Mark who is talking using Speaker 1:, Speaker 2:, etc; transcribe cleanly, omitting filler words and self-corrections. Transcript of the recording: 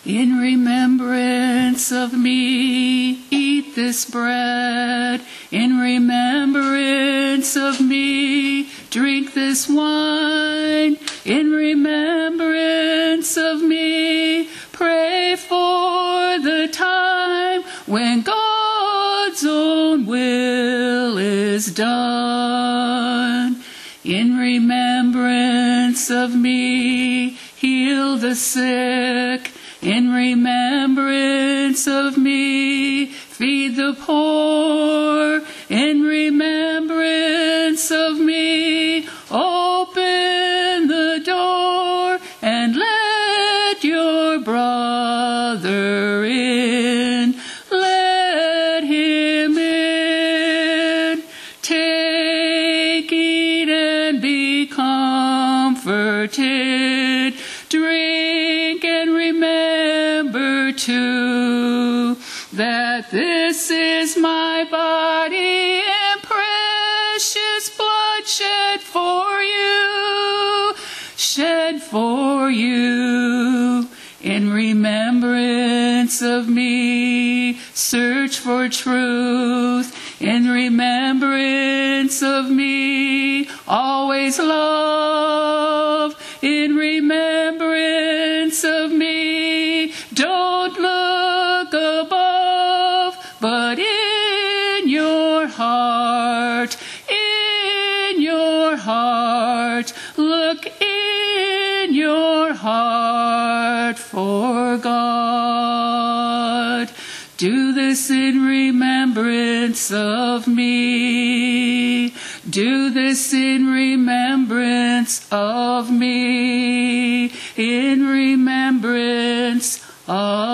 Speaker 1: In remembrance of me, eat this bread. In remembrance of me, drink this wine. In remembrance of me, pray for the time when God's own will is done. In remembrance of me, heal the sick. In remembrance of me, feed the poor. In remembrance of me, open the door and let your brother in. Let him in. Take, eat, and be comforted. Drink and remember too that this is my body and precious blood shed for you, in remembrance of me. Search for truth in remembrance of me. Always love in remembrance of me. Don't look above, but in your heart, look in your heart for God. Do this in remembrance of me. Do this in remembrance of me. In remembrance of